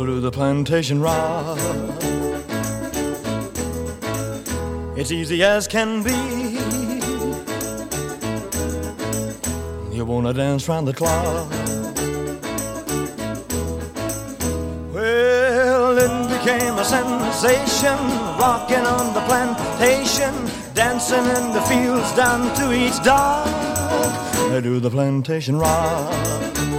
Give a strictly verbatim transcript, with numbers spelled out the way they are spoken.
to the plantation rock. It's easy as can be. You wanna dance round the clock. Well, it became a sensation, rocking on the plantation, dancing in the fields down to each dock. To the plantation rock.